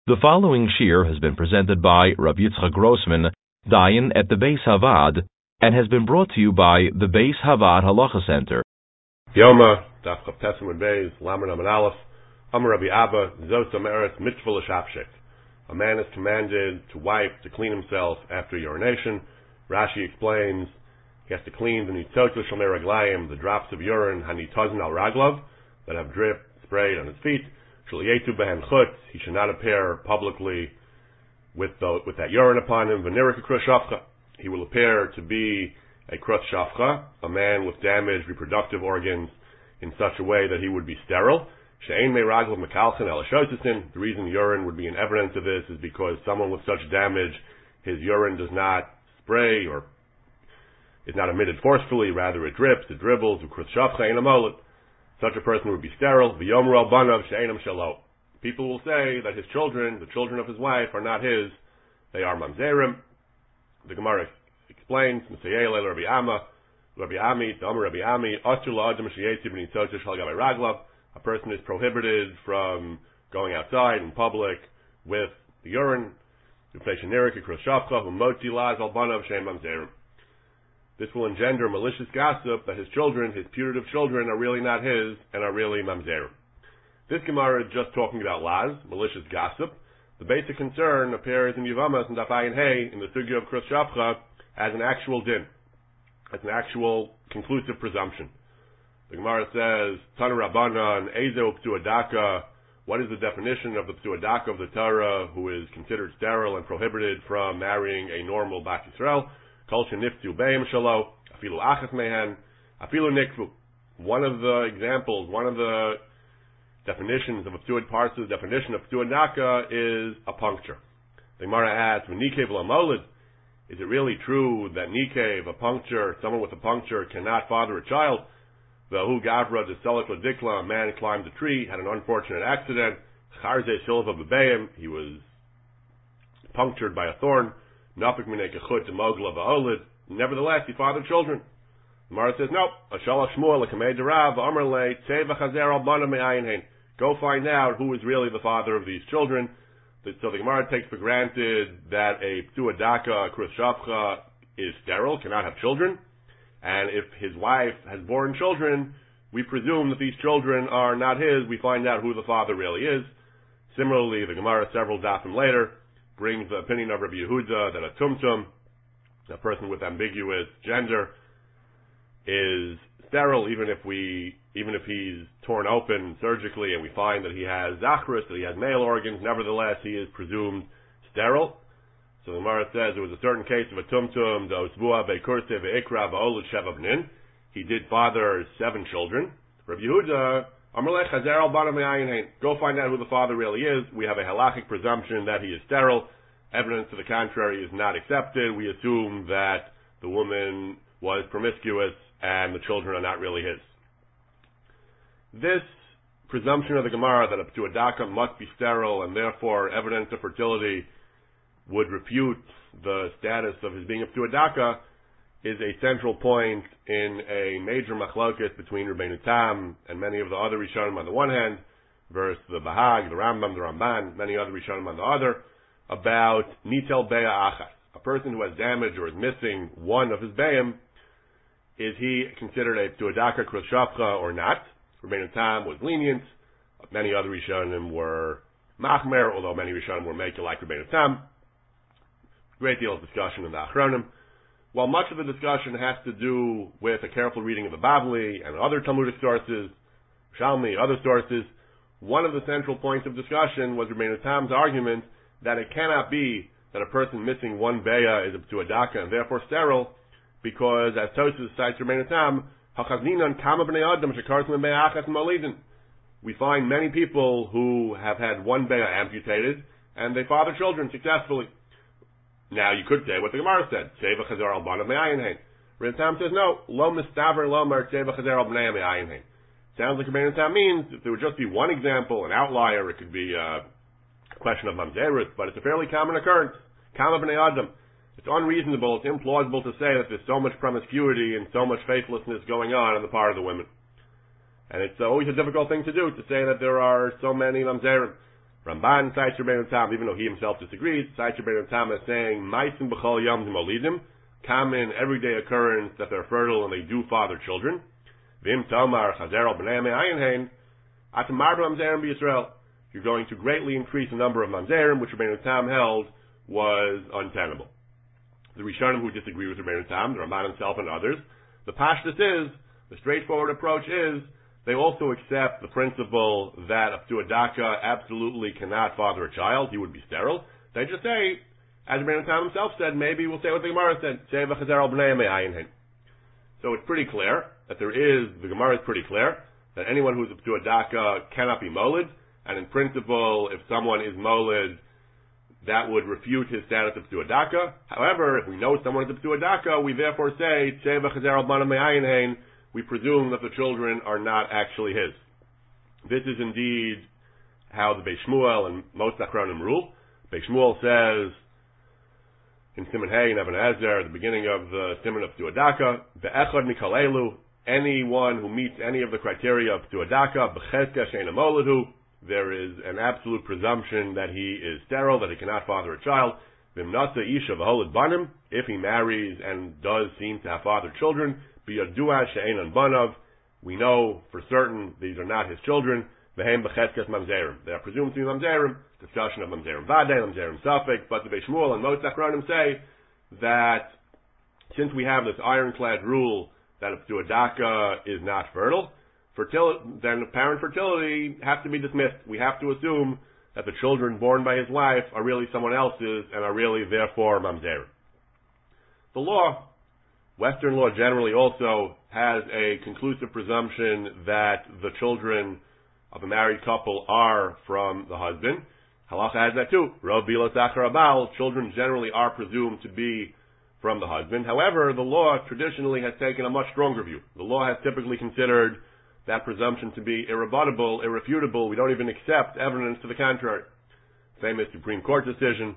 The following shir has been presented by Rabbi Yitzchak Grossman, Dayan at the Beis Havad, and has been brought to you by the Beis Havad Halacha Center. Yoma, Daf Chav Tesam and Beis, Lamer Naman Aleph, Amar Rabbi Abba, Zot Ameret Mitzvah L'Shapshek. A man is commanded to wipe, to clean himself after urination. Rashi explains he has to clean the Nitzotel Shomer Raglayim, the drops of urine, Hanitazin Al Raglav, that have dripped, sprayed on his feet. He should not appear publicly with that urine upon him. He will appear to be a krut shafcha, a man with damaged reproductive organs in such a way that he would be sterile. The reason urine would be an evidence of this is because someone with such damage, his urine does not spray or is not emitted forcefully, rather it drips, it dribbles. Such a person would be sterile. People will say that his children, the children of his wife, are not his. They are mamzerim. The Gemara explains, a person is prohibited from going outside in public with the urine. This will engender malicious gossip that his children, his putative children, are really not his and are really mamzerim. This Gemara is just talking about laz, malicious gossip. The basic concern appears in Yavamas and Daf Ayin Hey in the Sugya of Krus Shafcha as an actual din, as an actual conclusive presumption. The Gemara says, Tana Rabbanan, Ezo Ptuadaka. What is the definition of the Ptuadaka of the Torah who is considered sterile and prohibited from marrying a normal Bat Yisrael? One of the examples, one of the definitions of a ptuad parsa, the definition of ptuadaka is a puncture. The Gemara asks, is it really true that nikev, a puncture, someone with a puncture cannot father a child? A man climbed a tree, had an unfortunate accident. He was punctured by a thorn. Nevertheless, he fathered children. The Gemara says, no. Go find out who is really the father of these children. So the Gemara takes for granted that a ptuadaka, a krus shafcha, is sterile, cannot have children. And if his wife has born children, we presume that these children are not his. We find out who the father really is. Similarly, the Gemara several dafim later brings the opinion of Rabbi Yehuda that a tumtum, a person with ambiguous gender, is sterile even if he's torn open surgically and we find that he has zachrus, that he has male organs. Nevertheless, he is presumed sterile. So the Gemara says there was a certain case of a tumtum, the osbua bekurse ve'ikra va'olud sheva b'nin. He did father 7 children. Rabbi Yehuda, go find out who the father really is. We have a halachic presumption that he is sterile. Evidence to the contrary is not accepted. We assume that the woman was promiscuous and the children are not really his. This presumption of the Gemara that a ptuadaka must be sterile and therefore evidence of fertility would refute the status of his being a ptuadaka is a central point in a major machloket between Rabbeinu Tam and many of the other Rishonim on the one hand, versus the Bahag, the Rambam, the Ramban, many other Rishonim on the other, about nitel beya achas. A person who has damage or is missing one of his bayim, is he considered a ptuadaka krus shafcha or not? Rabbeinu Tam was lenient. Many other Rishonim were machmer, although many Rishonim were making like Rabbeinu Tam. Great deal of discussion in the Achronim. While much of the discussion has to do with a careful reading of the Bavli and other Talmudic sources, Shalmi, other sources, one of the central points of discussion was Rabbeinu Tam's argument that it cannot be that a person missing one beya is a ptuadaka and therefore sterile, because as Tosfos cites Rabbeinu Tam, we find many people who have had one beya amputated and they father children successfully. Now you could say what the Gemara said, Seva Chazer al Banav Me'ayin Hein. Rabbeinu Tam says no, Lo Mistaver Lo Mer Seva Chazer al Bnei Me'ayin Hein. Sounds like Rabbeinu Tam means if there would just be one example, an outlier, it could be a question of mamzerus, but it's a fairly common occurrence. Kama Bnei Adam. It's unreasonable, it's implausible to say that there's so much promiscuity and so much faithlessness going on the part of the women. And it's always a difficult thing to do, to say that there are so many mamzerim. Ramban cites Rabbeinu Tam, even though he himself disagrees, cites Rabbeinu Tam as saying, Maisim b'chol yom dimolidim, common everyday occurrence that they're fertile and they do father children. Vim tomar chazer al b'nei me'ayin hein, atamar b'mamzerim b'Yisrael. You're going to greatly increase the number of mamzerim, which Rabbeinu Tam held was untenable. The Rishonim who disagree with Rabbeinu Tam, the Ramban himself and others, the pashtus is, the straightforward approach is, they also accept the principle that a Ptuadaka absolutely cannot father a child, he would be sterile. They just say, as Rabbeinu Tam himself said, maybe we'll say what the Gemara said, Seva chazer al b'nei me'ayin hein. So it's pretty clear that the Gemara is pretty clear, that anyone who's a Ptuadaka cannot be molid, and in principle, if someone is molid, that would refute his status of Ptuadaka. However, if we know someone is a Ptuadaka, we therefore say, Seva chazer al b'nei me'ayin hein, we presume that the children are not actually his. This is indeed how the Beis Shmuel and most Achronim rule. Beis Shmuel says, in Siman Hey, in Even Ezer, at the beginning of the Siman of Ptuadaka, Be'echad mikol elu, anyone who meets any of the criteria of Ptuadaka, b'chezka she'ena moledhu, there is an absolute presumption that he is sterile, that he cannot father a child. V'mnasa isha v'holed banim, if he marries and does seem to have fathered children, b'yadua she'enan banav, we know for certain these are not his children. V'hem b'chezkas mamzerim, they are presumed to be mamzerim. Discussion of mamzerim vadei, mamzerim safek, but the Beis Shmuel and most Achronim say that since we have this ironclad rule that if Ptuadaka is not fertile, then apparent fertility has to be dismissed. We have to assume that the children born by his wife are really someone else's and are really therefore mamzerim. The law, Western law generally also has a conclusive presumption that the children of a married couple are from the husband. Halacha has that too. Rov bila zachar abal, children generally are presumed to be from the husband. However, the law traditionally has taken a much stronger view. The law has typically considered that presumption to be irrebuttable, irrefutable. We don't even accept evidence to the contrary. Famous Supreme Court decision,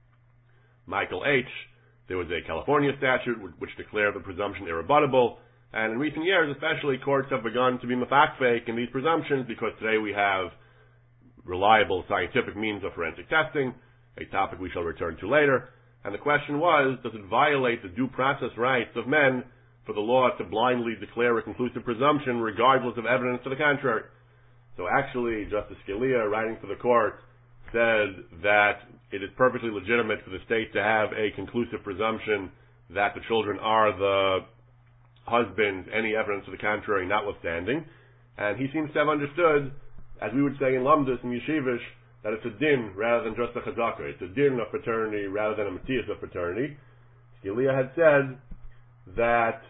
Michael H. There was a California statute which declared the presumption irrebuttable, and in recent years especially, courts have begun to be mafakfek in these presumptions because today we have reliable scientific means of forensic testing, a topic we shall return to later, and the question was, does it violate the due process rights of men for the law to blindly declare a conclusive presumption regardless of evidence to the contrary? So actually, Justice Scalia, writing for the court, said that it is perfectly legitimate for the state to have a conclusive presumption that the children are the husband, any evidence to the contrary notwithstanding. And he seems to have understood, as we would say in Lamdus and Yeshivish, that it's a din rather than just a chazaka. It's a din of paternity rather than a matias of paternity. Scalia had said that,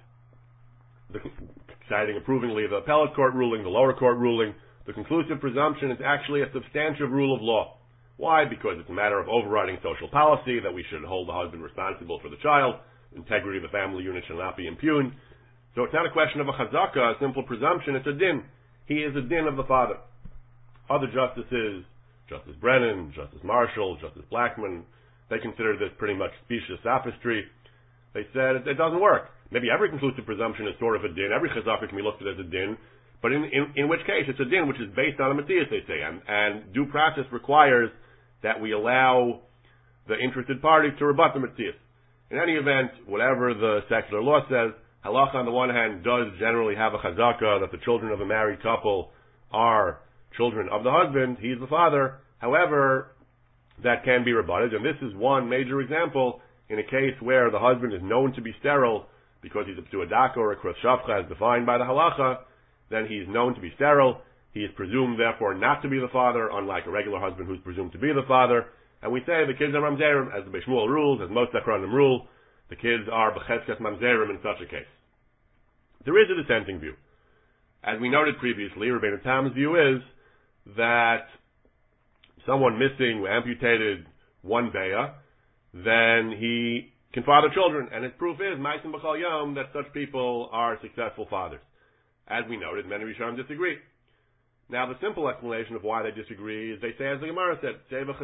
citing approvingly the appellate court ruling, the lower court ruling, the conclusive presumption is actually a substantive rule of law. Why? Because it's a matter of overriding social policy, that we should hold the husband responsible for the child, integrity of the family unit shall not be impugned. So it's not a question of a chazaka, a simple presumption, it's a din. He is a din of the father. Other justices, Justice Brennan, Justice Marshall, Justice Blackmun, they consider this pretty much specious sophistry. They said it doesn't work. Maybe every conclusive presumption is sort of a din, every chazaka can be looked at as a din, but in which case it's a din which is based on a matias, they say, and due process requires that we allow the interested parties to rebut the matias. In any event, whatever the secular law says, halacha on the one hand does generally have a chazaka that the children of a married couple are children of the husband, he's the father. However, that can be rebutted, and this is one major example in a case where the husband is known to be sterile because he's a ptuadaka or a kroshavcha as defined by the halacha, then he's known to be sterile. He is presumed, therefore, not to be the father, unlike a regular husband who's presumed to be the father. And we say the kids are mamzerim, as the Beis Shmuel rules, as most Achronim rule, the kids are b'cheskas mamzerim in such a case. There is a dissenting view. As we noted previously, Rabbeinu Tam's view is that someone missing, amputated one beya, then he can father children, and his proof is, Maisim b'chol yom, that such people are successful fathers. As we noted, many Rishonim disagree. Now, the simple explanation of why they disagree is they say, as the Gemara said,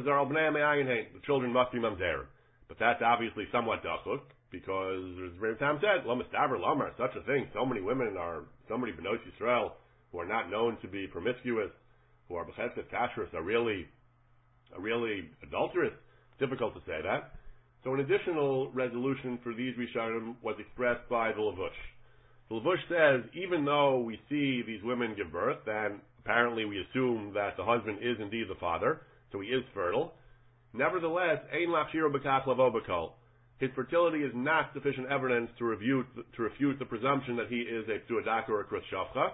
the children must be mamzerim. But that's obviously somewhat dachuk, because as Rabbeinu Tam said, lo mistaber lamar, such a thing. So many Bnot Yisrael who are not known to be promiscuous, who are b'chesed kashrus, are really really adulterous. Difficult to say that. So an additional resolution for these Rishonim was expressed by the Lavush. The Lavush says, even though we see these women give birth, and apparently we assume that the husband is indeed the father, so he is fertile, nevertheless, ein lachshiro b'kach lavo b'kol. His fertility is not sufficient evidence to refute the presumption that he is a ptuadaka or a krus shafcha.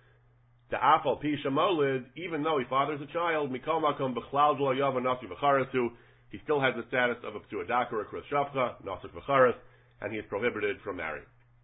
Ta'afal pi shamolid, even though he fathers a child, mikol makom b'chlal lo yava nasi v'charasu, he still has the status of a ptuadaka or a krus shafcha, nasik v'charas, and he is prohibited from marrying.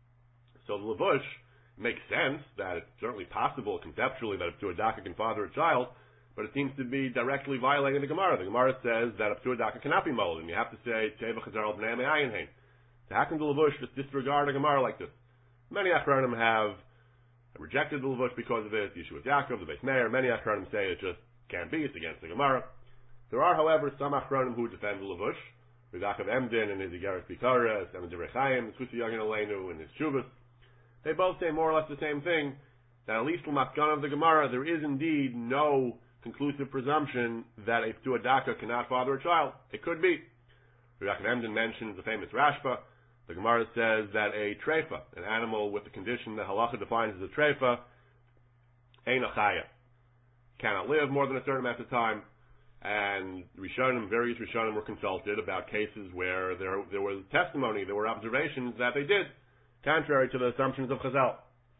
So the Lavush makes sense that it's certainly possible conceptually that a ptuadaka can father a child, but it seems to be directly violating the Gemara. The Gemara says that a ptuadaka cannot be moled, and you have to say teva chazar al bnei me'ayin hein. So how can the Lavush just disregard a Gemara like this? Many Achronim have rejected the Lavush because of it. Yeshua Yaakov, the Beis Meir, many Achronim say it just can't be. It's against the Gemara. There are, however, some Achronim who defend the Lavush. Yaakov Emden in his Igeres Bikaras, and the Divrei Chaim, the Tzvutzi Yagin Aleinu in his Shuvas. They both say more or less the same thing, that at least from Maskana of the Gemara, there is indeed no conclusive presumption that a ptuadaka cannot father a child. It could be. Yaakov Emden mentions the famous Rashba. The Gemara says that a treifa, an animal with the condition that halacha defines as a treifa, ein achaya, cannot live more than a certain amount of time. And various Rishonim were consulted about cases where there was testimony, there were observations that they did, contrary to the assumptions of Chazal.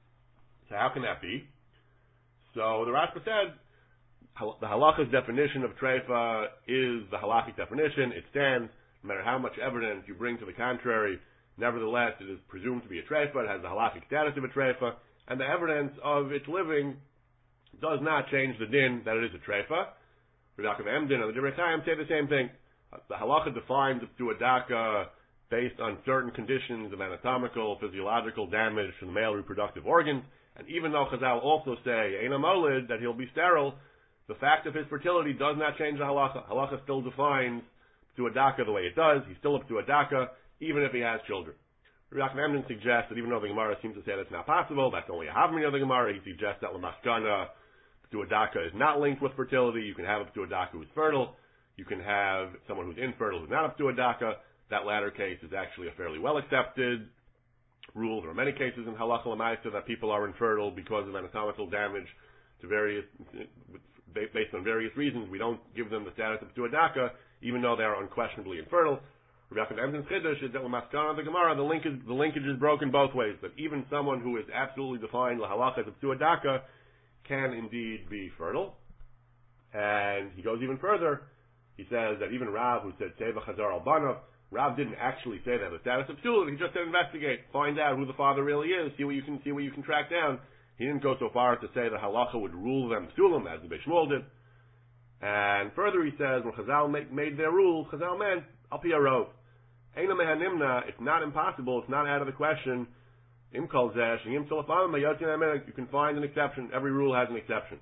So how can that be? So the Rashba said, the halacha's definition of treifa is the halachic definition. It stands, no matter how much evidence you bring to the contrary. Nevertheless, it is presumed to be a treifa. It has the halachic status of a treifa, and the evidence of its living does not change the din that it is a treifa. Yaakov Emden and the Divrei Chaim say the same thing. The halacha defines a ptuadaka based on certain conditions of anatomical, physiological damage to the male reproductive organs, and even though Chazal also say ein amolid, that he'll be sterile, the fact of his fertility does not change the halacha. Halacha still defines ptuadaka the way it does. He's still a ptuadaka, even if he has children. Yaakov Emden suggests that even though the Gemara seems to say that's not possible, that's only a havmini of the Gemara, he suggests that l'maskana, ptuadaka is not linked with fertility. You can have a ptuadaka who's fertile. You can have someone who's infertile who's not a ptuadaka. That latter case is actually a fairly well accepted rule. There are many cases in halacha l'maisa that people are infertile because of anatomical damage to based on various reasons. We don't give them the status of ptuadaka, even though they are unquestionably infertile. Rabbi Emden's chiddush is that l'maskana of the Gemara, the linkage is broken both ways. That even someone who is absolutely defined l'halacha as a ptuadaka can indeed be fertile. And he goes even further. He says that even Rav, who said teva chazar al banav, Rav didn't actually say that the status of psul. He just said investigate, find out who the father really is, see what you can track down. He didn't go so far as to say that halacha would rule them psulim as the Beis Shmuel did. And further he says when Chazal made their rule, Chazal meant al pi harov. Eina mehanimna, it's not impossible, it's not out of the question. Im kol zeh she'im tzolafam mayotin amen. You can find an exception. Every rule has an exception.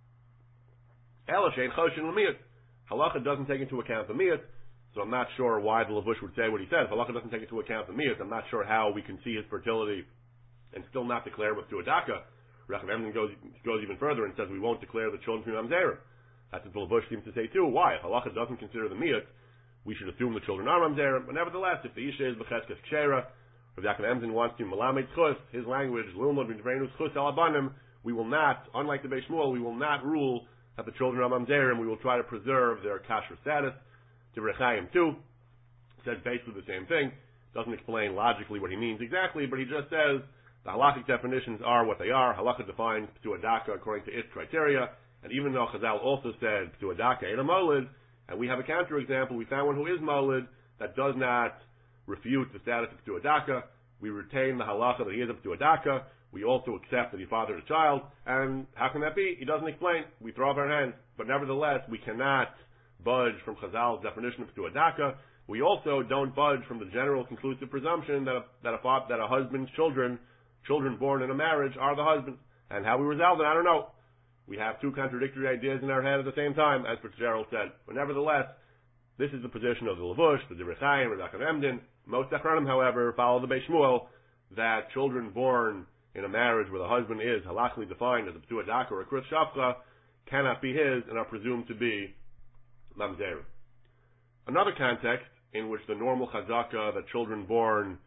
Ela she'en choshen l'miyut. Halacha doesn't take into account the miyut. So I'm not sure why the Lavush would say what he says. Halacha doesn't take into account the miyut. I'm not sure how we can see his fertility and still not declare with ptuadaka. Rav Emden goes even further and says we won't declare the children from Mamzerim. That's what the Lavush seems to say too. Why? If halacha doesn't consider the miyut, we should assume the children are Mamzerim. But nevertheless, if the isha is b'cheskes kshera, Rav Emden wants to malamed chus, his language, lilmod v'nivreinu chus alabanim, we will not, unlike the Beis Shmuel, we will not rule that the children are Mamzerim. We will try to preserve their kasher status. Divrei Chaim too says basically the same thing. Doesn't explain logically what he means exactly, but he just says the halachic definitions are what they are. Halacha defines ptuadaka according to its criteria, and even though Chazal also said ptuadaka ain't a molid, and we have a counterexample, we found one who is molid that does not refute the status of ptuadaka. We retain the halacha that he is a ptuadaka. We also accept that he fathered a child, and how can that be? He doesn't explain. We throw up our hands, but nevertheless we cannot budge from Chazal's definition of ptuadaka. We also don't budge from the general conclusive presumption that a husband's children born in a marriage are the husband. And how we resolve it, I don't know. We have two contradictory ideas in our head at the same time, as Fitzgerald said. But nevertheless, this is the position of the Lavush, the Divrei Chaim, Yaakov Emden. Most Achronim, however, follow the Beis Shmuel that children born in a marriage where the husband is halachically defined as a ptuadaka or a krus shafcha cannot be his and are presumed to be mamzerim. Another context in which the normal chazaka that children born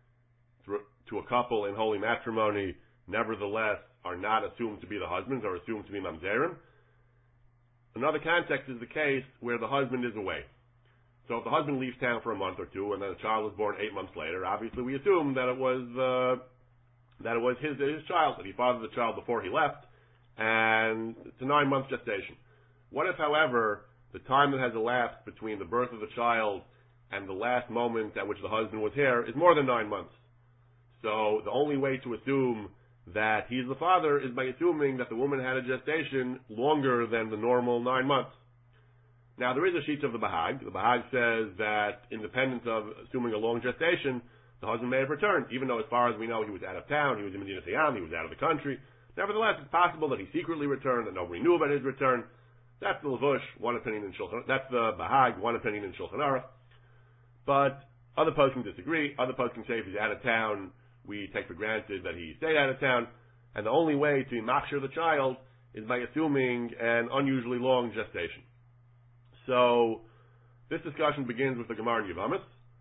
to a couple in holy matrimony nevertheless are not assumed to be the husbands, are assumed to be mamzerim. Another context is the case where the husband is away. So if the husband leaves town for a month or two and then a child was born 8 months later, obviously we assume that it was his child, that he fathered the child before he left, and it's a 9-month gestation. What if, however, the time that has elapsed between the birth of the child and the last moment at which the husband was here is more than 9 months? So the only way to assume that he's the father is by assuming that the woman had a gestation longer than the normal 9 months. Now, there is a sheet of the Bahag. The Bahag says that, independent of assuming a long gestation, the husband may have returned, even though, as far as we know, he was out of town, he was in Medina Sayyam, he was out of the country. Nevertheless, it's possible that he secretly returned, that nobody knew about his return. That's the Levush, one opinion in Shulchan. That's the Bahag, one opinion in Shulchan Aruch. But other poskim disagree. Other poskim say if he's out of town, we take for granted that he stayed out of town, and the only way to machshir the child is by assuming an unusually long gestation. So, this discussion begins with the Gemara in Yevamos.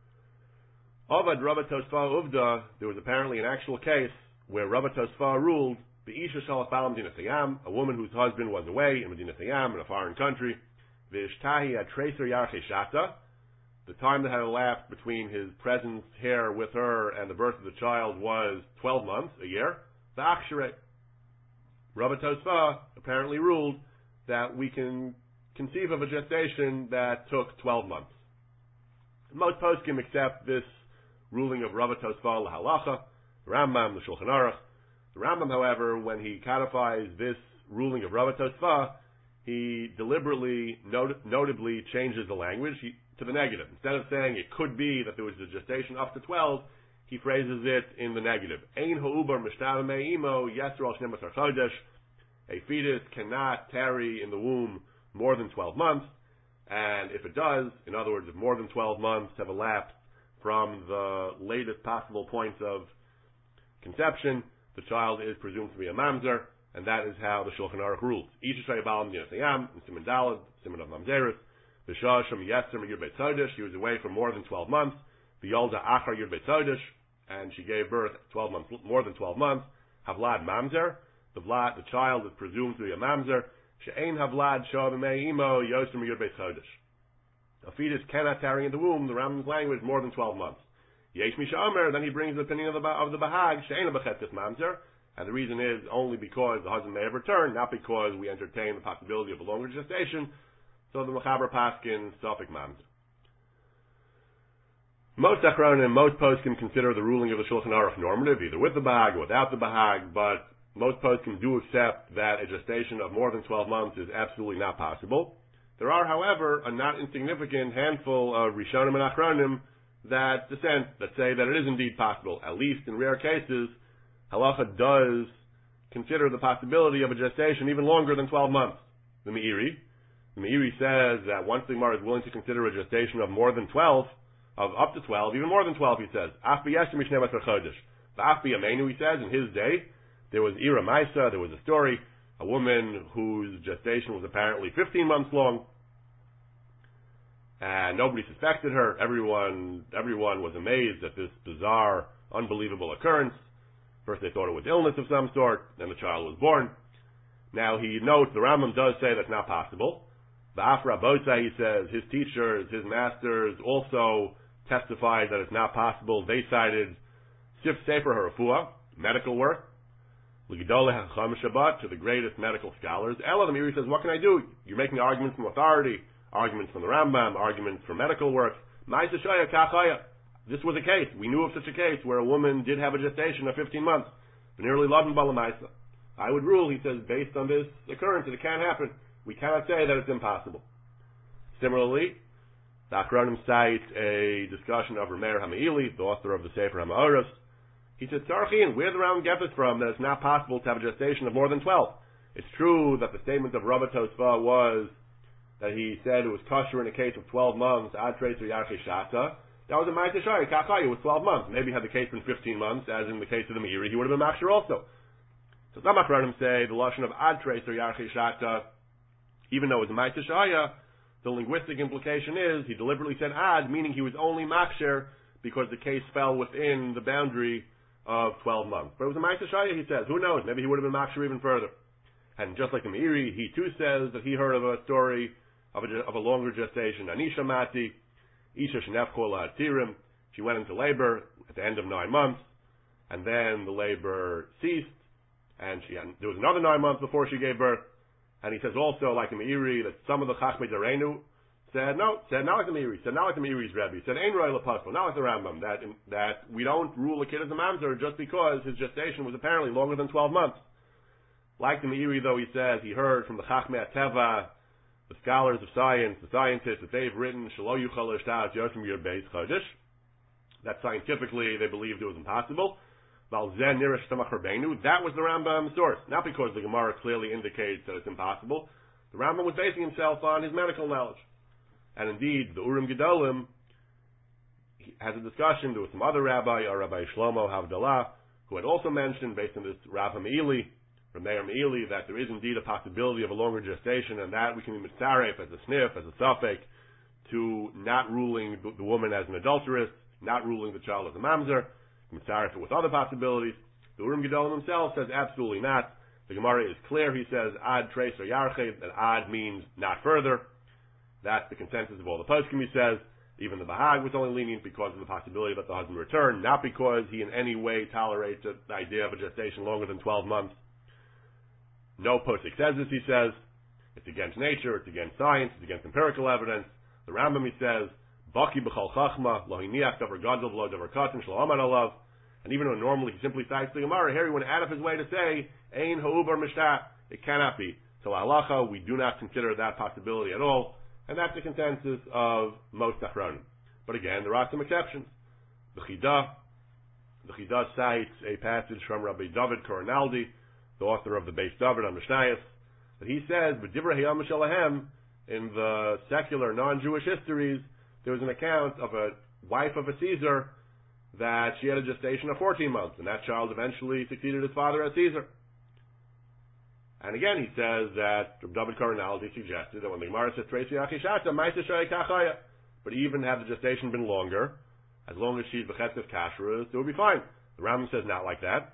Avad Rabba Tosfa Uvda, there was apparently an actual case where Rabba Tosfa ruled the Isha Shalach Bal Medina Sayyam, a woman whose husband was away in Medina Sayyam, in a foreign country, V'ishtahi ad Treser Yarche Shata, the time that had elapsed between his presence here with her and the birth of the child was 12 months, a year. The Akshere. Rabba Tosfa apparently ruled that we can conceive of a gestation that took 12 months. Most poskim accept this ruling of Rabba Tosfa l'halacha, the Rambam, the Shulchan Aruch. The Rambam, however, when he codifies this ruling of Rabba Tosfa, he deliberately, notably changes the language to the negative. Instead of saying it could be that there was a gestation up to 12, he phrases it in the negative. Ein ha'ubar mishtava me'imo yesr al 12 chodesh. A fetus cannot tarry in the womb more than 12 months, and if it does, in other words, if more than 12 months have elapsed from the latest possible points of conception, the child is presumed to be a mamzer, and that is how the Shulchan Aruch rules. Isha Shayabal Medina Sayyam, in Siman Daled, Siman of Mamzeris, V'shah Shem Yetzer Yud Beit Chodesh, he was away for more than 12 months, V'yolda Achar Yud Beit Chodesh, and she gave birth 12 months, more than 12 months, Havlad Mamzer, the child is presumed to be a mamzer, She'ein Havlad Shah B'mei Imo Yosem Yud Beit Chodesh. A fetus cannot tarry in the womb, the Rambam's language, more than 12 months. Yesh Misha Omer, then he brings the opinion of the Bahag, She'ein B'chetzes Mamzer, and the reason is only because the husband may have returned, not because we entertain the possibility of a longer gestation. So the Mechaber Paskin Safek Mamzer. Most Achronim, most poskim consider the ruling of the Shulchan Aruch normative, either with the Bahag or without the Bahag, but most poskim do accept that a gestation of more than 12 months is absolutely not possible. There are, however, a not insignificant handful of Rishonim and Achronim that dissent, that say that it is indeed possible. At least in rare cases, Halacha does consider the possibility of a gestation even longer than 12 months. The Meiri says that once the Gemara is willing to consider a gestation of more than 12, of up to 12, even more than 12, he says, Af b'yeshem mishnei maser chodesh. Af b'yameinu, he says, in his day, there was Ira Maisa, there was a story, a woman whose gestation was apparently 15 months long, and nobody suspected her. Everyone was amazed at this bizarre, unbelievable occurrence. First they thought it was illness of some sort, then the child was born. Now he notes, the Rambam does say that's not possible. The Afra Botza, he says, his teachers, his masters also testified that it's not possible. They cited Sif Sefer HaRefuah, medical work, L'Gedolei HaChacham Shabbat, to the greatest medical scholars. Ella, the Meiri says, what can I do? You're making arguments from authority, arguments from the Rambam, arguments from medical work. Ma'aseh Shaya Kachaya. This was a case. We knew of such a case where a woman did have a gestation of 15 months. Nearly Laden Balamaisa. I would rule, he says, based on this occurrence, that it can't happen. We cannot say that it's impossible. Similarly, the Achronim cite a discussion of Rameir HaMeili, the author of the Sefer HaMa'oros. He says, Tzarchin, where the Rambam gets it from that it's not possible to have a gestation of more than 12. It's true that the statement of Rabba Tosfa was that he said it was kosher in a case of 12 months, Ad Treis or Yarchei Shata. That was a Ma'aseh Shari, Kachai, it was 12 months. Maybe had the case been 15 months, as in the case of the Meiri, he would have been Machshir also. So some Achronim say the lashon of Ad Treis or Yarchei Shata, even though it was a Ma'aseh Shari, the linguistic implication is he deliberately said ad, meaning he was only maksher because the case fell within the boundary of 12 months. But it was a Ma'aseh Shaya, he says. Who knows? Maybe he would have been maksher even further. And just like the Meiri, he too says that he heard of a story of a longer gestation. Anisha Mati, Isha Shenefkola Atirim. She went into labor at the end of 9 months, and then the labor ceased, and there was another 9 months before she gave birth. And he says also, like the Meiri, that some of the Chachmei Dareinu said not like the Meiri, said not like the Meiri's Rebbe, said Ein Roi L'Pasul, not like the Rambam, that we don't rule a kid as a mamzer just because his gestation was apparently longer than 12 months. Like the Meiri, though, he says he heard from the Chachmei Teva, the scholars of science, the scientists, that they've written Shelo Yuchal Ishtat Yoshim Yer Beis Chodesh, that scientifically they believed it was impossible. That was the Rambam source, not because the Gemara clearly indicates that it's impossible. The Rambam was basing himself on his medical knowledge. And indeed, the Urim Gedolim has a discussion. There was some other rabbi, Rabbi Shlomo Havdalah, who had also mentioned, based on this Rav Meili, from Meir Meili, that there is indeed a possibility of a longer gestation, and that we can be mitzaref as a sniff, as a suffix, to not ruling the woman as an adulteress, not ruling the child as a mamzer, mitzaref it with other possibilities. The Urim Gedolim himself says absolutely not. The Gemara is clear. He says ad tres or yarche, that ad means not further. That's the consensus of all the poskim. He says even the Bahag was only lenient because of the possibility that the husband return, not because he in any way tolerates the idea of a gestation longer than 12 months. No posik says this, he says. It's against nature, it's against science, it's against empirical evidence. The Rambam, he says, Baki b'chol chachma, lo hiniach davar gadol v'lo davar katan, shlo amad alav. And even though normally he simply cites the Gemara, here he went out of his way to say, ein ha'ubar mishtah, it cannot be. So halacha, we do not consider that possibility at all. And that's the consensus of most Achronim. But again, there are some exceptions. The Chidah cites a passage from Rabbi David Koronaldi, the author of the Beis David on Mishnayos, that he says, B'divrei Hayam Shalahem, in the secular non-Jewish histories, there was an account of a wife of a Caesar that she had a gestation of 14 months, and that child eventually succeeded his father as Caesar. And again, he says that David Koronaldi suggested that when the Gemara says Tresi Achishata, Ma'aseh Shaya Kachaya, but even had the gestation been longer, as long as she's B'chetzef Kashrus, it would be fine. The Rambam says not like that.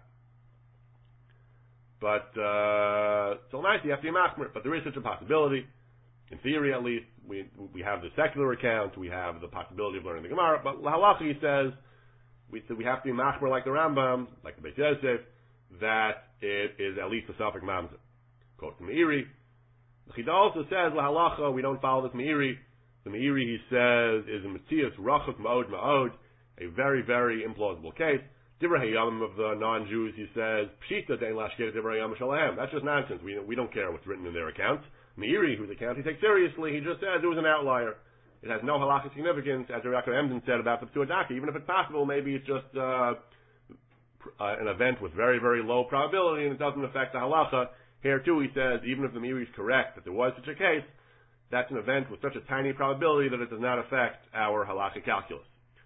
But so nice, you have to be machmer. But there is such a possibility. In theory, at least, we have the secular account, we have the possibility of learning the Gemara. But Halacha, he says, we have to be machmer like the Rambam, like the Beis Yosef, that it is at least a suffix mamzer. Quote the Meiri. The Chidah also says, Halacha, we don't follow this Meiri. The Meiri, he says, is a Metzias Rachuk Ma'od Ma'od, a very, very implausible case. Divrei Hayam of the non-Jews, he says, Pshita dein lashkei Divrei Hayam Shalahem. That's just nonsense. We don't care what's written in their accounts. Meiri, whose account he takes seriously, he just says it was an outlier. It has no halakhic significance, as Yaakov Emden said about the Psuadaki. Even if it's possible, maybe it's just an event with very, very low probability, and it doesn't affect the halacha. Here, too, he says, even if the Meiri is correct that there was such a case, that's an event with such a tiny probability that it does not affect our halakhic calculus.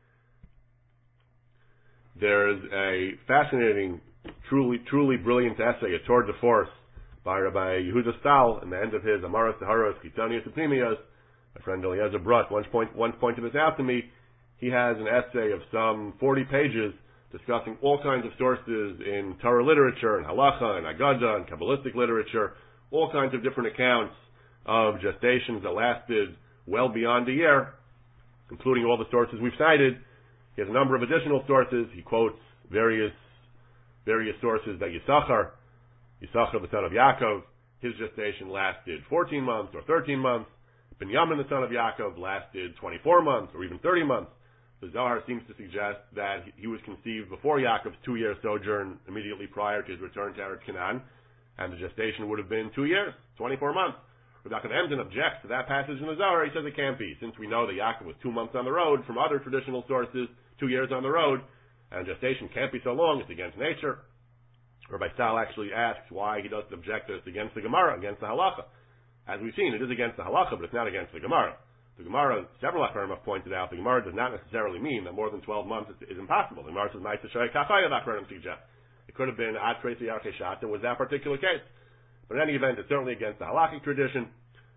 There's a fascinating, truly brilliant essay, a tour de force, by Rabbi Yehuda Stahl, in the end of his Amaras Taharos Chitonius Epimios. My friend Eliezer Brut once pointed this out to me. He has an essay of some 40 pages discussing all kinds of sources in Torah literature, and halacha, and agada, and Kabbalistic literature, all kinds of different accounts of gestations that lasted well beyond a year, including all the sources we've cited. He has a number of additional sources. He quotes various sources that Yisachar, the son of Yaakov, his gestation lasted 14 months or 13 months. Binyamin, the son of Yaakov, lasted 24 months or even 30 months. The Zohar seems to suggest that he was conceived before Yaakov's 2-year sojourn immediately prior to his return to Eretz Canaan, and the gestation would have been 2 years, 24 months. Rabbi Emden objects to that passage in the Zohar. He says it can't be, since we know that Yaakov was 2 months on the road from other traditional sources, 2 years on the road, and gestation can't be so long, it's against nature. Rabbi Stahl actually asks why he doesn't object that it's against the Gemara, against the halacha. As we've seen, it is against the halacha, but it's not against the Gemara. The Gemara, several Acharim have pointed out, the Gemara does not necessarily mean that more than 12 months is impossible. The Gemara says, Ma'aseh Shaya Kachaya, the Acharim suggest. It could have been Ad Tresi Yarchei Shata, was that particular case. But in any event, it's certainly against the halachic tradition.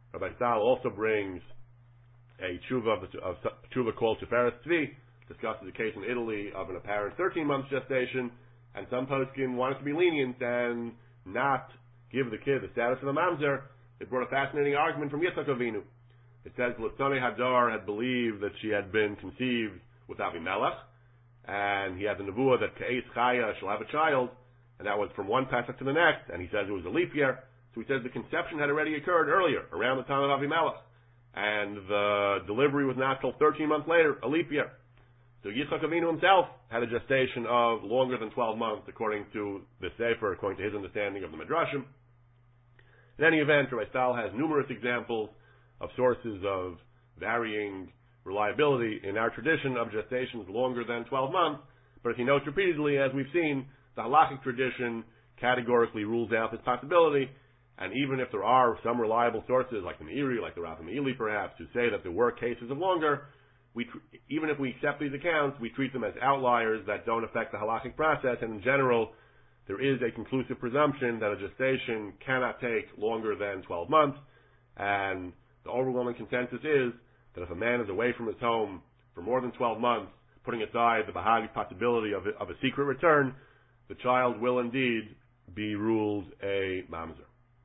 Rabbi Stahl also brings a tshuva called Tiferes Tzvi, discusses a case in Italy of an apparent 13-month gestation, and some poskim wanted to be lenient and not give the kid the status of a mamzer. It brought a fascinating argument from Yitzchak Avinu. It says Litzonei Hadar had believed that she had been conceived with Avimelech, and he had the nevuah that Ka'es Chaya shall have a child, and that was from one Pesach to the next, and he says it was a leap year. So he says the conception had already occurred earlier, around the time of Avimelech, and the delivery was not till 13 months later, a leap year. So Yitzchak Avinu himself had a gestation of longer than 12 months, according to the Sefer, according to his understanding of the Midrashim. In any event, Rabbi Stahl has numerous examples of sources of varying reliability in our tradition of gestations longer than 12 months, but as he notes repeatedly, as we've seen, the halachic tradition categorically rules out this possibility, and even if there are some reliable sources, like the Meiri, like the Rav Meili perhaps, who say that there were cases of longer, even if we accept these accounts, we treat them as outliers that don't affect the halachic process, and in general, there is a conclusive presumption that a gestation cannot take longer than 12 months, and the overwhelming consensus is that if a man is away from his home for more than 12 months, putting aside the Baha'i possibility of a secret return, the child will indeed be ruled a mamzer.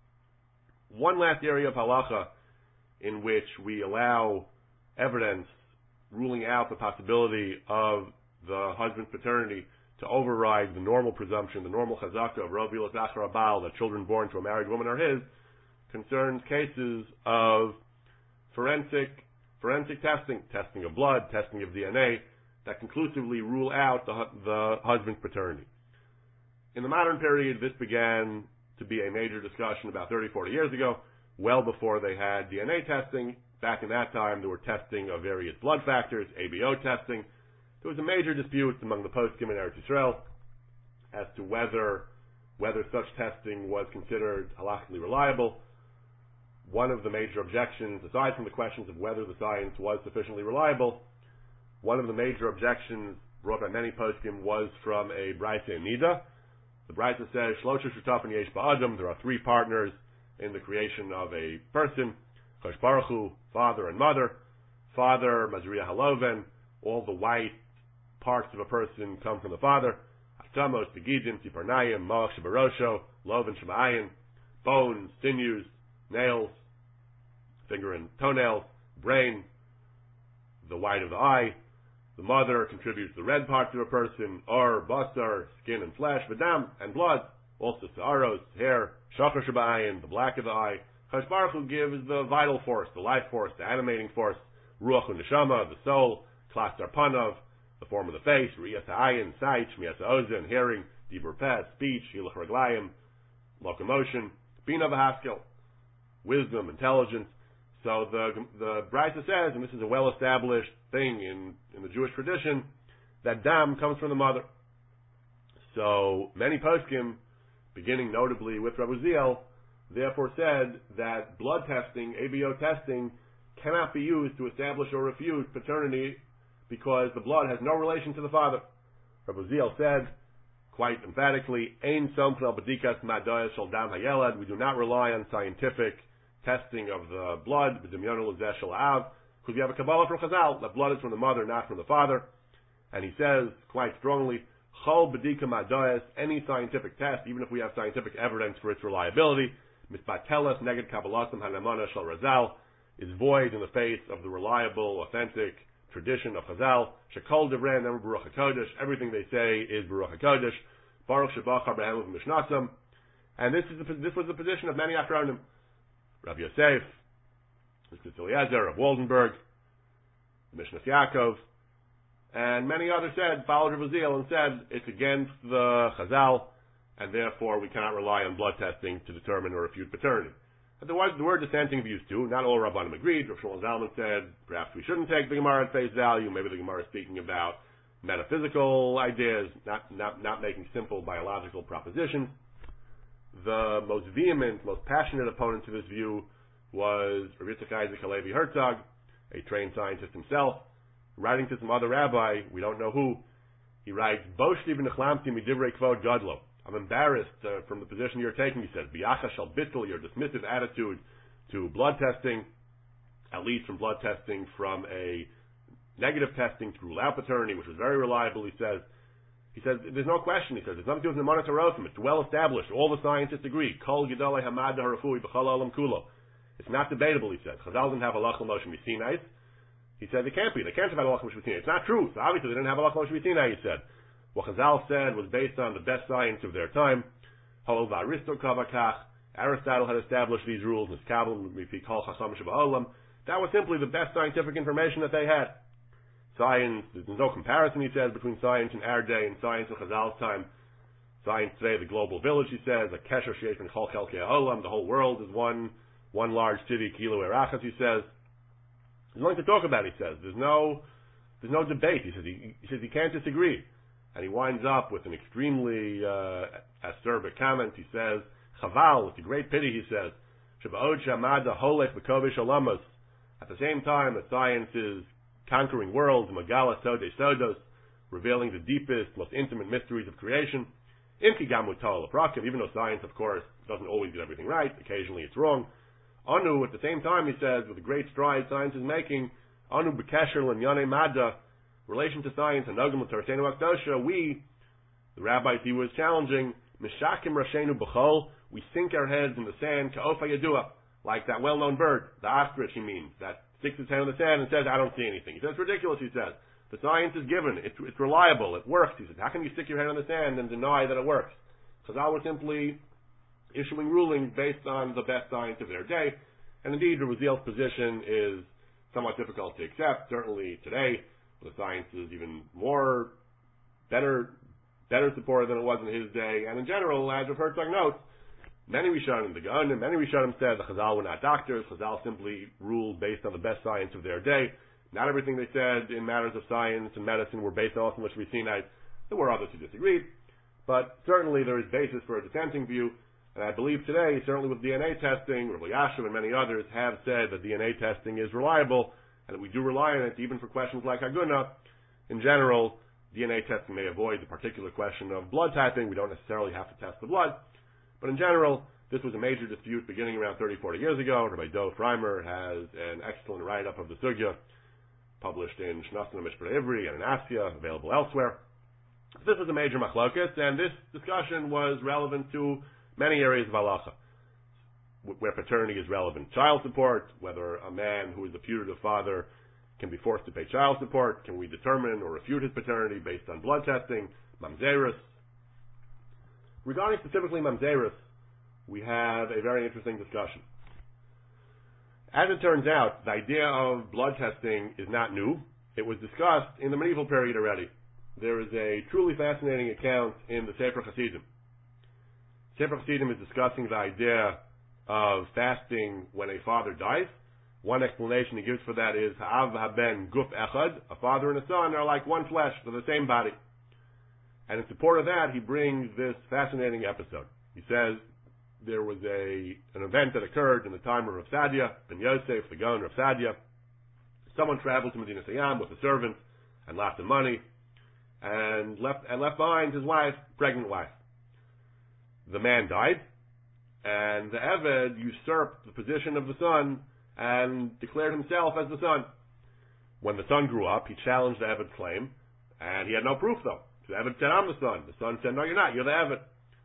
One last area of halacha in which we allow evidence ruling out the possibility of the husband's paternity to override the normal presumption, the normal chazaka of Rov Yilas Achar Abal, that children born to a married woman are his, concerns cases of forensic testing of blood, testing of DNA, that conclusively rule out the husband's paternity. In the modern period, this began to be a major discussion about 30, 40 years ago, well before they had DNA testing. Back in that time, there were testing of various blood factors, ABO testing. There was a major dispute among the poskim in Eretz Yisrael as to whether such testing was considered halachically reliable. One of the major objections, aside from the questions of whether the science was sufficiently reliable, one of the major objections brought by many poskim was from a Braisa in Nida. The Braisa says, Shlosha Shutafim Yesh Ba'adam, there are three partners in the creation of a person, Chosh Baruch Hu, father and mother. Father, Mazriya Haloven, all the white parts of a person come from the father. Atamos, Begidim, Tiparnayim, Moach Shabarosho, Loven Shema'ayin, bones, sinews, nails, finger and toenails, brain, the white of the eye. The mother contributes the red parts of a person, or basar, skin and flesh, vadam, and blood, also sa'aros, hair, shachar shaba'ayin, the black of the eye. Chosh Baruch Hu gives the vital force, the life force, the animating force, ruach u'neshama, the soul, klas darpanav, the form of the face, riyas ha'ayin, sight, shmiyas ha'ozen, hearing, dibur peh, speech, hilach raglayim, locomotion, bina v'haskil, wisdom, intelligence. So the Braisa says, and this is a well-established thing in the Jewish tradition, that dam comes from the mother. So many poskim, beginning notably with Rabbi Uziel, therefore said that blood testing, ABO testing, cannot be used to establish or refute paternity because the blood has no relation to the father. Rabbi Uziel said, quite emphatically, Ein somfnal b'dikas ma'doyas shel dam hayelad, we do not rely on scientific testing of the blood, because we have a Kabbalah from Chazal, that blood is from the mother, not from the father. And he says, quite strongly, Chol b'dika ma'doyas, any scientific test, even if we have scientific evidence for its reliability, misbatelas neged Kabbalasim hanamana shel Razal, is void in the face of the reliable, authentic tradition of Chazal. Shekol divrei never Baruch HaKodesh, everything they say is Baruch HaKodesh. Baruch Shabachar B'hem Mishnasam. And this was the position of many Achronim. Rav Yosef, Mr. Eliezer of Waldenberg, Mishnah Yaakov, and many others followed Rav Uziel and said it's against the Chazal, and therefore we cannot rely on blood testing to determine or refute paternity. And there were dissenting views too. Not all Rabbanim agreed. Rav Shmuel Zalman said perhaps we shouldn't take the Gemara at face value. Maybe the Gemara is speaking about metaphysical ideas, not making simple biological propositions. The most vehement, most passionate opponent to this view was Rav Yitzchak Isaac Halevi Herzog, a trained scientist himself, writing to some other rabbi, we don't know who. He writes, Boshti v'nechlamti midivrei kvod gadlo. I'm embarrassed from the position you're taking, he says. Biyacha shal bittul, your dismissive attitude to blood testing, at least from blood testing from a negative testing to rule out paternity, which was very reliable, he says. He says, there's no question, he says, there's nothing to do with the Nemanah. It's well established. All the scientists agree. Kol Gedolei Hamad Harafui B'chol Olam Kulo. It's not debatable, he says. Chazal didn't have Halach Moshe Misinai. He said, it can't be. They can't have had Halach Moshe Misinai. It's not true. So obviously they didn't have Halach Moshe Misinai, he said. What Chazal said was based on the best science of their time. Hol V'Aristo Kavakach. Aristotle had established these rules. That was simply the best scientific information that they had. Science, there's no comparison, he says, between science in our day and science in Chazal's time. Science today, the global village, he says, a kesher sheish min chol chelkei ha'olam, the whole world is one large city, kilo erachas, he says. There's nothing to talk about, he says. There's no debate, he says he can't disagree. And he winds up with an extremely acerbic comment. He says, Chaval, it's a great pity, he says, Sheba'od shamada holech b'kovish olamas. At the same time that science is conquering worlds, Magala Sode Sodos, revealing the deepest, most intimate mysteries of creation. Imki Gamu Tal Aprakim, even though science, of course, doesn't always get everything right, occasionally it's wrong. Anu, at the same time, he says, with the great strides science is making, Anu Bekesher L'Nyane Madda, relation to science, and Nogam L'Torasenu Akdosha, we, the rabbis he was challenging, Mishakim Rashenu B'chol, we sink our heads in the sand, Ka'ofa Yadua, like that well-known bird, the ostrich, he means, that sticks his head in the sand and says, I don't see anything. He says, it's ridiculous, he says. The science is given. It's reliable. It works. He says, how can you stick your head in the sand and deny that it works? Chazal was simply issuing rulings based on the best science of their day. And indeed, Raziel's position is somewhat difficult to accept. Certainly today, the science is even better supported than it was in his day. And in general, as Rav Herzog notes, many Rishonim, the Gaonim, many Rishonim said the Chazal were not doctors. Chazal simply ruled based on the best science of their day. Not everything they said in matters of science and medicine were based on which we see now. There were others who disagreed, but certainly there is basis for a dissenting view. And I believe today, certainly with DNA testing, Rabbi Yashiv and many others have said that DNA testing is reliable and that we do rely on it even for questions like Haguna. In general, DNA testing may avoid the particular question of blood typing. We don't necessarily have to test the blood. But in general, this was a major dispute beginning around 30, 40 years ago. Rabbi Dov Reimer has an excellent write-up of the sugya, published in Shnasna Mishpra Ivri and in Asya, available elsewhere. This was a major machlokas, and this discussion was relevant to many areas of halacha, where paternity is relevant. Child support, whether a man who is a putative father can be forced to pay child support, can we determine or refute his paternity based on blood testing, mamzerus. Regarding specifically mamzerus, we have a very interesting discussion. As it turns out, the idea of blood testing is not new. It was discussed in the medieval period already. There is a truly fascinating account in the Sefer Hasidim. Sefer Hasidim is discussing the idea of fasting when a father dies. One explanation he gives for that is ha'av ha'ben guf echad, a father and a son are like one flesh, they're the same body. And in support of that, he brings this fascinating episode. He says there was an event that occurred in the time of Rav Sadia ben Yosef, the Gaon Rav Sadia. Someone traveled to Medina Sayyam with a servant and lots of money, and left behind his wife, pregnant wife. The man died, and the Eved usurped the position of the son and declared himself as the son. When the son grew up, he challenged the Eved's claim, and he had no proof though. The Eved said, I'm the son. The son said, no, you're not. You're the Eved.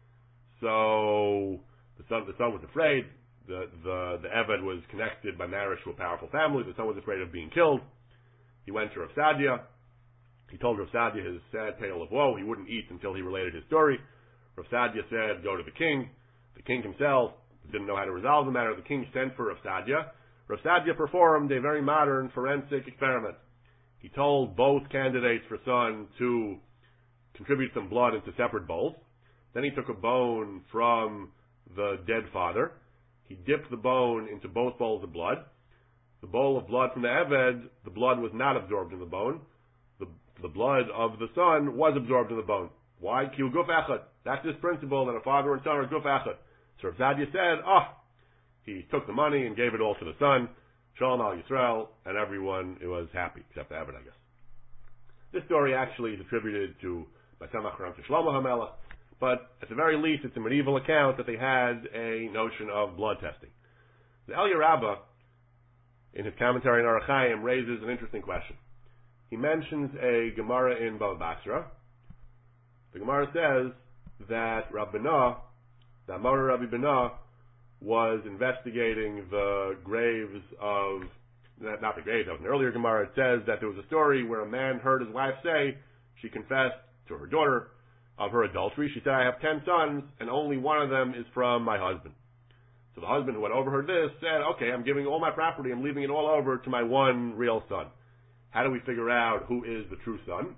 So the son was afraid. The Eved was connected by marriage to a powerful family. The son was afraid of being killed. He went to Rav Sadia. He told Rav Sadia his sad tale of woe. He wouldn't eat until he related his story. Rav Sadia said, go to the king. The king himself didn't know how to resolve the matter. The king sent for Rav Sadia. Rav Sadia performed a very modern forensic experiment. He told both candidates for son to contribute some blood into separate bowls. Then he took a bone from the dead father. He dipped the bone into both bowls of blood. The bowl of blood from the Eved, the blood was not absorbed in the bone. The blood of the son was absorbed in the bone. Why? Ki hu guf echad. That's this principle that a father and son are guf echad. So Rav Sadia said, he took the money and gave it all to the son, Shalom al Yisrael, and everyone was happy, except the Eved, I guess. This story actually is attributed to Basamach Ram to Shlomo HaMelech, but at the very least it's a medieval account that they had a notion of blood testing. The Eliyah Rabbah, in his commentary on Orach Chaim, raises an interesting question. He mentions a Gemara in Bava Basra. The Gemara says that Rabbi Bana, the Amar Rabbi Bana, was investigating the graves of, not the graves, of an earlier Gemara. It says that there was a story where a man heard his wife say, she confessed to her daughter of her adultery. She said, I have 10 sons, and only one of them is from my husband. So the husband who had overheard this said, okay, I'm giving all my property, I'm leaving it all over to my one real son. How do we figure out who is the true son?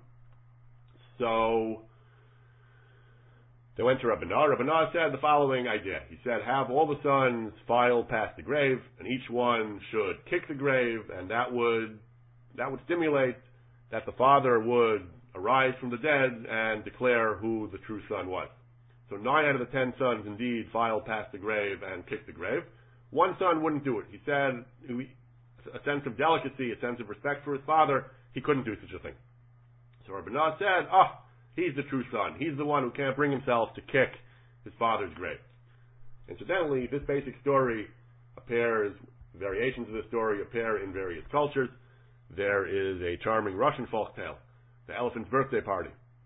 So they went to Rabbi Bana. Rabbi Bana said the following idea. He said, have all the sons file past the grave, and each one should kick the grave, and that would stimulate that the father would arise from the dead and declare who the true son was. So 9 out of the 10 sons indeed filed past the grave and kicked the grave. One son wouldn't do it. He said a sense of delicacy, a sense of respect for his father, he couldn't do such a thing. So Rabbi Bana said, he's the true son. He's the one who can't bring himself to kick his father's grave. Incidentally, this basic story appears, variations of this story appear in various cultures. There is a charming Russian folk tale, the elephant's birthday party,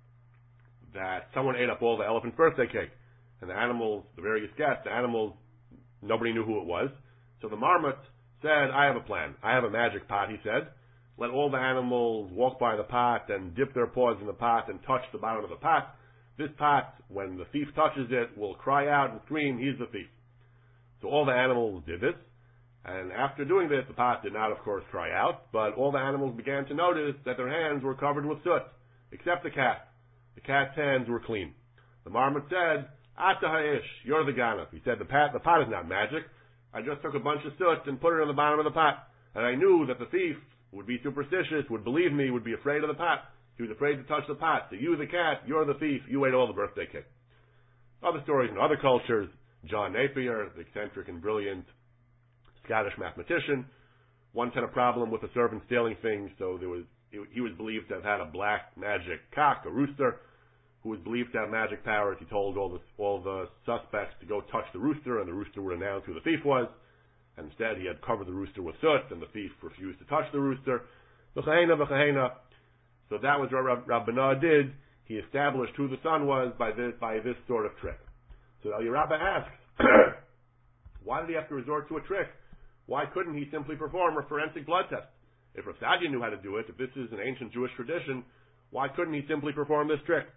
that someone ate up all the elephant's birthday cake. And the animals, the various guests, the animals, nobody knew who it was. So the marmot said, I have a plan. I have a magic pot, he said. Let all the animals walk by the pot and dip their paws in the pot and touch the bottom of the pot. This pot, when the thief touches it, will cry out and scream, he's the thief. So all the animals did this. And after doing this, the pot did not, of course, cry out, but all the animals began to notice that their hands were covered with soot, except the cat. The cat's hands were clean. The marmot said, Ata ha'ish, you're the ganef. He said, the pot is not magic. I just took a bunch of soot and put it on the bottom of the pot. And I knew that the thief would be superstitious, would believe me, would be afraid of the pot. He was afraid to touch the pot. So you, the cat, you're the thief. You ate all the birthday cake. Other stories in other cultures. John Napier, the eccentric and brilliant Scottish mathematician, once had a problem with a servant stealing things, so he was believed to have had a black magic cock, a rooster, who was believed to have magic powers. He told all the suspects to go touch the rooster, and the rooster would announce who the thief was. And instead, he had covered the rooster with soot, and the thief refused to touch the rooster. V'chahena, v'chahena. So that was what Rabbi Bana did. He established who the son was by this sort of trick. So Eliyah Rabbah asks, why did he have to resort to a trick? Why couldn't he simply perform a forensic blood test? If Rav Sadia knew how to do it, if this is an ancient Jewish tradition, why couldn't he simply perform this trick?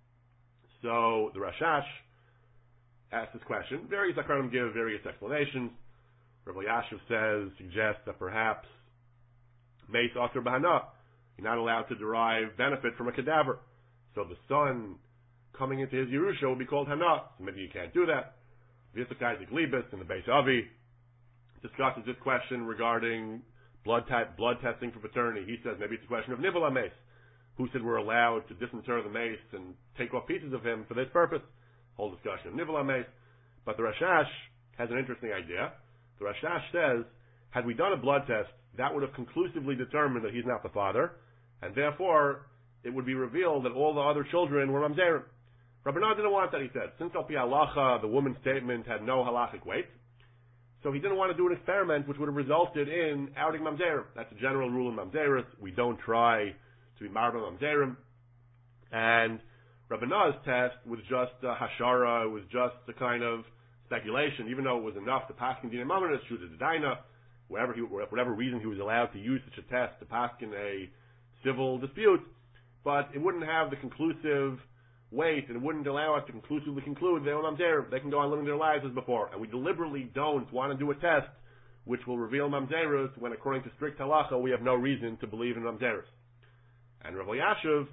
So the Rashash asked this question. Various Akarim give various explanations. Rav Elyashiv suggests that perhaps Meis Asur B'Hana, you're not allowed to derive benefit from a cadaver. So the son coming into his Yerusha will be called Hana. So maybe you can't do that. Yitzchak Isaac Liebes in the Beis Avi discusses this question regarding blood testing for paternity. He says maybe it's a question of Nivel HaMeis. Who said we're allowed to disinter the mace and take off pieces of him for this purpose? Whole discussion of Nivel HaMeis. But the Rashash has an interesting idea. The Rashash says, had we done a blood test, that would have conclusively determined that he's not the father, and therefore it would be revealed that all the other children were mamzerim. Rabbi Bana didn't want that, he said. Since al pi halacha, the woman's statement had no halachic weight, so he didn't want to do an experiment which would have resulted in outing mamzerim. That's a general rule in mamzeris. We don't try to be marba mamzerim. And Rabbi Bana's test was just a hashara, it was just a kind of speculation, even though it was enough to paskin dinei mamonos, shoot a daina, whatever reason he was allowed to use such a test to paskin a civil dispute, but it wouldn't have the conclusive weight, and it wouldn't allow us to conclusively conclude they were mamzerim. They can go on living their lives as before, and we deliberately don't want to do a test which will reveal mamzerus when, according to strict halacha, we have no reason to believe in mamzerus. And Rav Elyashiv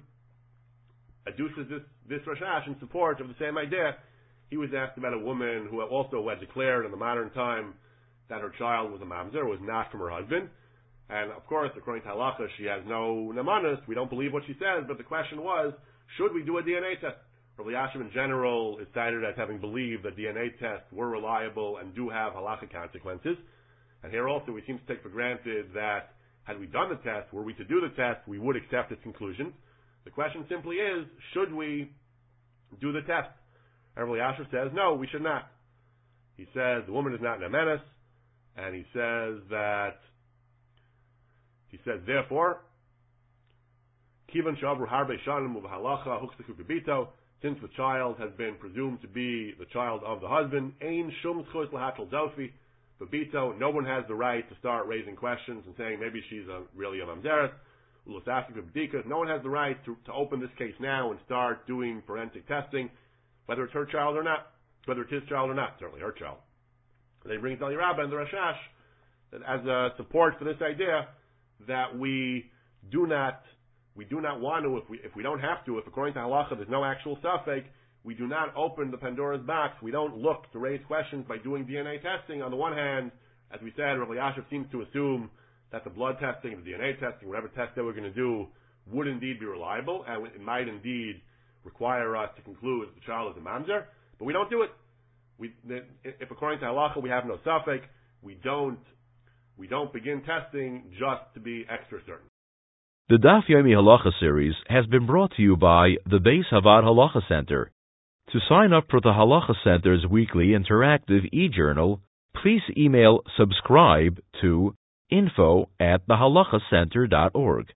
adduces this Rashash in support of the same idea. He was asked about a woman who also had declared in the modern time that her child was a mamzer, was not from her husband. And of course, according to halacha, she has no nemanis. We don't believe what she says, but the question was, should we do a DNA test? Rav Elyashiv in general is cited as having believed that DNA tests were reliable and do have halachic consequences. And here also we seem to take for granted that had we done the test, were we to do the test, we would accept its conclusions. The question simply is, should we do the test? And Rav Elyashiv says, no, we should not. He says, the woman is not nemenis. And he says, therefore, Kivan Shavru Harbe Shanim Uvahalacha Huksakhu Bibito, since the child has been presumed to be the child of the husband, Ein Shum Schus Lahatel Delphi, Bibito, no one has the right to start raising questions and saying maybe she's really a mamzeret. No one has the right to open this case now and start doing forensic testing, whether it's her child or not, whether it's his child or not, certainly her child. They bring it to the Rabbi and the Rashash that as a support for this idea that we do not want to, if we don't have to, if according to halacha there's no actual safek, we do not open the Pandora's box. We don't look to raise questions by doing DNA testing. On the one hand, as we said, Rabbi Yashiv seems to assume that the blood testing, the DNA testing, whatever test that we're going to do, would indeed be reliable, and it might indeed require us to conclude that the child is a mamzer, but we don't do it. If according to halacha we have no safek, we don't begin testing just to be extra certain. The Daf Yomi Halacha series has been brought to you by the Beis Havad Halacha Center. To sign up for the Halacha Center's weekly interactive e-journal, please email subscribe to info@thehalachacenter.org.